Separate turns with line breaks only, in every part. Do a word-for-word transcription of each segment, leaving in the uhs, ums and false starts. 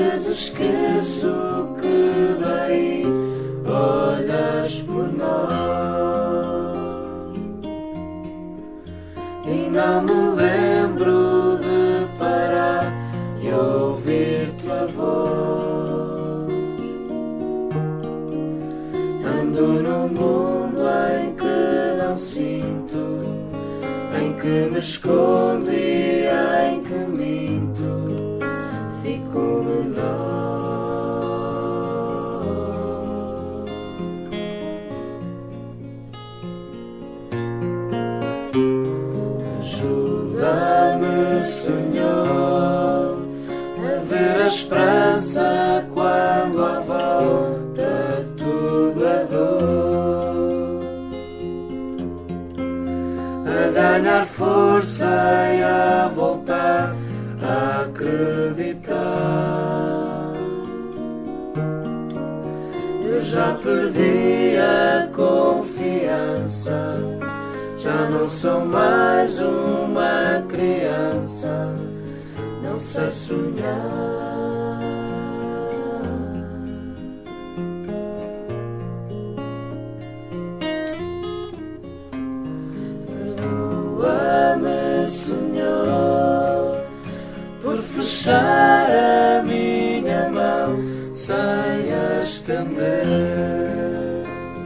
vezes esqueço que daí olhas por nós e não me lembro de parar e ouvir tua voz. Ando num mundo em que não sinto, em que me escondo e em que minto, fico melhor. Ajuda-me, Senhor, a ver a esperança quando à volta tudo é dor, a ganhar força e a voltar a acreditar. Eu já perdi a confiança, já não sou mais uma criança, não sei sonhar. Perdoa-me, Senhor, por fechar a minha mão sem a estender,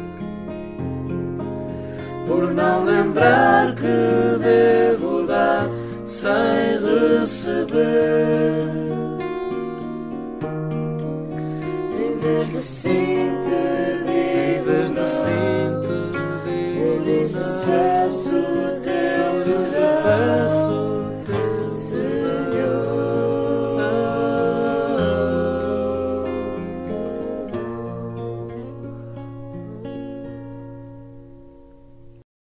por não lembrar que devo dar sem receber.